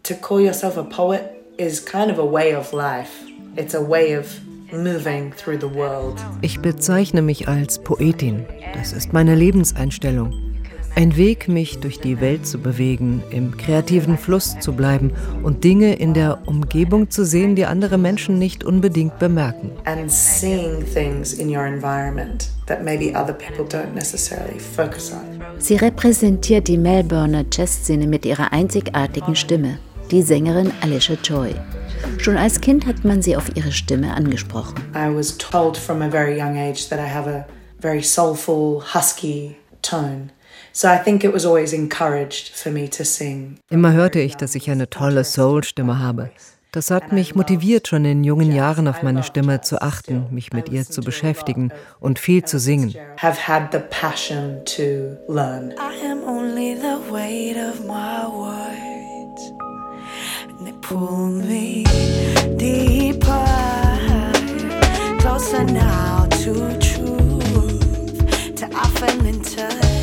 To call yourself a poet is kind of a way of life. It's a way of moving through the world. Ich bezeichne mich als Poetin. Das ist meine Lebenseinstellung. Ein Weg, mich durch die Welt zu bewegen, im kreativen Fluss zu bleiben und Dinge in der Umgebung zu sehen, die andere Menschen nicht unbedingt bemerken. And seeing things in your environment that maybe other people don't necessarily focus on. Sie repräsentiert die Melbourner Jazzszene mit ihrer einzigartigen Stimme, die Sängerin Alesha Joy. Schon als Kind hat man sie auf ihre Stimme angesprochen. I was told from a very young age that I have a very soulful, husky tone. So I think it was always encouraged for me to sing. Immer hörte ich, dass ich eine tolle Soul-Stimme habe. Das hat mich motiviert, schon in jungen Jahren auf meine Stimme zu achten, mich mit ihr zu beschäftigen und viel zu singen. Have had the passion to learn. I am only the weight of my words, and they pull me deeper, closer now to truth, to often into.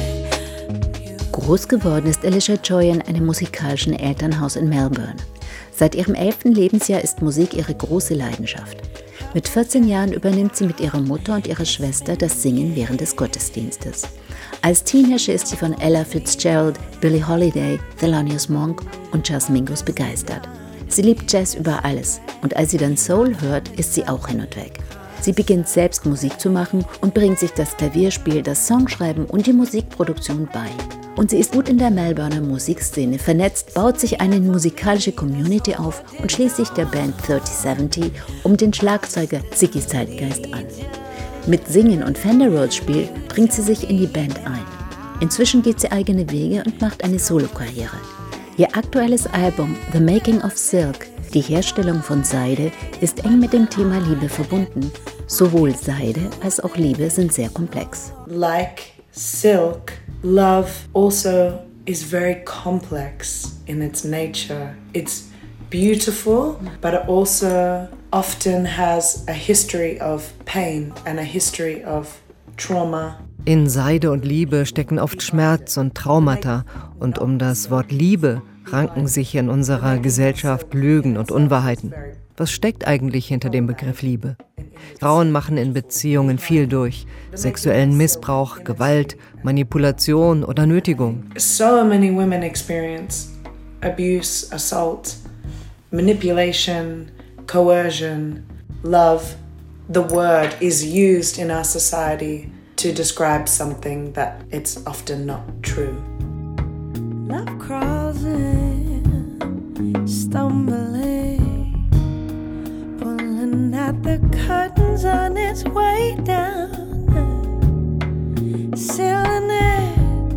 Groß geworden ist Alesha Joy in einem musikalischen Elternhaus in Melbourne. Seit ihrem 11. Lebensjahr ist Musik ihre große Leidenschaft. Mit 14 Jahren übernimmt sie mit ihrer Mutter und ihrer Schwester das Singen während des Gottesdienstes. Als Teenager ist sie von Ella Fitzgerald, Billie Holiday, Thelonious Monk und Charles Mingus begeistert. Sie liebt Jazz über alles und als sie dann Soul hört, ist sie auch hin und weg. Sie beginnt selbst Musik zu machen und bringt sich das Klavierspiel, das Songschreiben und die Musikproduktion bei. Und sie ist gut in der Melbourner Musikszene vernetzt, baut sich eine musikalische Community auf und schließt sich der Band 3070 um den Schlagzeuger Ziggy Zeitgeist an. Mit Singen und Fender Rhodes Spiel bringt sie sich in die Band ein. Inzwischen geht sie eigene Wege und macht eine Solokarriere. Ihr aktuelles Album The Making of Silk, die Herstellung von Seide, ist eng mit dem Thema Liebe verbunden. Sowohl Seide als auch Liebe sind sehr komplex. Like silk, love also is very complex in its nature. It's beautiful, but it also often has a history of pain and a history of trauma. In Seide und Liebe stecken oft Schmerz und Traumata. Und um das Wort Liebe ranken sich in unserer Gesellschaft Lügen und Unwahrheiten. Was steckt eigentlich hinter dem Begriff Liebe? Frauen machen in Beziehungen viel durch. Sexuellen Missbrauch, Gewalt, Manipulation oder Nötigung. So many women experience abuse, assault, manipulation, coercion, love. The word is used in our society to describe something that it's often not true. Love crawls in, stumbling, pulling at the curtains on its way down, sealing it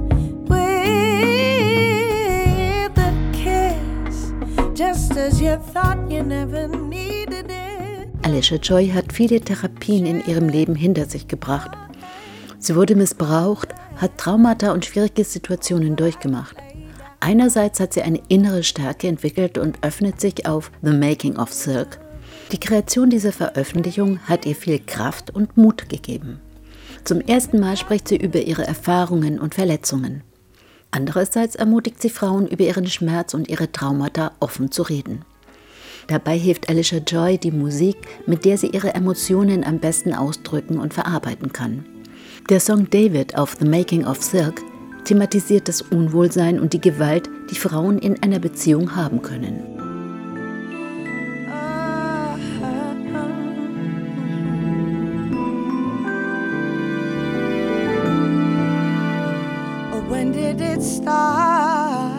with a kiss, just as you thought you never needed it. Alesha Joy hat viele Therapien in ihrem Leben hinter sich gebracht. Sie wurde missbraucht, hat Traumata und schwierige Situationen durchgemacht. Einerseits hat sie eine innere Stärke entwickelt und öffnet sich auf The Making of Silk. Die Kreation dieser Veröffentlichung hat ihr viel Kraft und Mut gegeben. Zum ersten Mal spricht sie über ihre Erfahrungen und Verletzungen. Andererseits ermutigt sie Frauen, über ihren Schmerz und ihre Traumata offen zu reden. Dabei hilft Alesha Joy die Musik, mit der sie ihre Emotionen am besten ausdrücken und verarbeiten kann. Der Song David auf The Making of Silk thematisiert das Unwohlsein und die Gewalt, die Frauen in einer Beziehung haben können. When did it start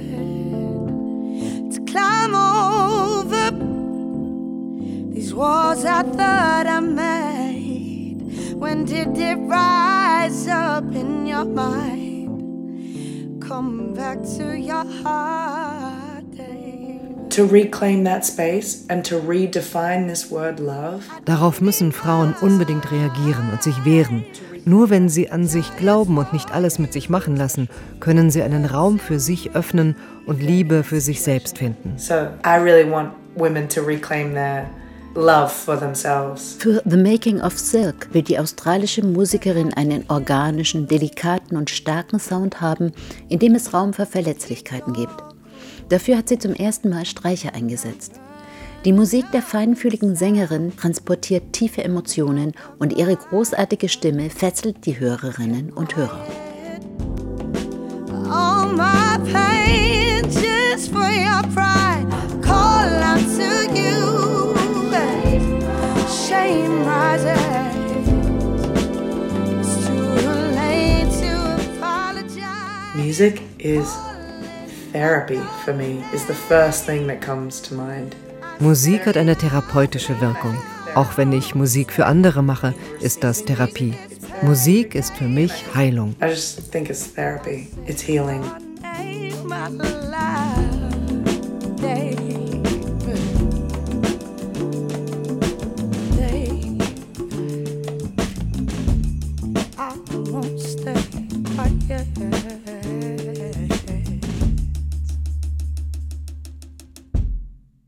to climb over these walls I thought I made? When did it rise up in your mind? Come back to your heart, Dave. To reclaim that space and to redefine this word love. Darauf müssen Frauen unbedingt reagieren und sich wehren. Nur wenn sie an sich glauben und nicht alles mit sich machen lassen, können sie einen Raum für sich öffnen und Liebe für sich selbst finden. So I really want women to reclaim their love for themselves. Für The Making of Silk will die australische Musikerin einen organischen, delikaten und starken Sound haben, in dem es Raum für Verletzlichkeiten gibt. Dafür hat sie zum ersten Mal Streicher eingesetzt. Die Musik der feinfühligen Sängerin transportiert tiefe Emotionen und ihre großartige Stimme fesselt die Hörerinnen und Hörer. All my pain just for your pride. Call out to you. Shame rises. It's too late to apologize. Music is therapy for me, is the first thing that comes to mind. Musik hat eine therapeutische Wirkung. Auch wenn ich Musik für andere mache, ist das Therapie. Musik ist für mich Heilung. I just think it's therapy. It's healing. My life.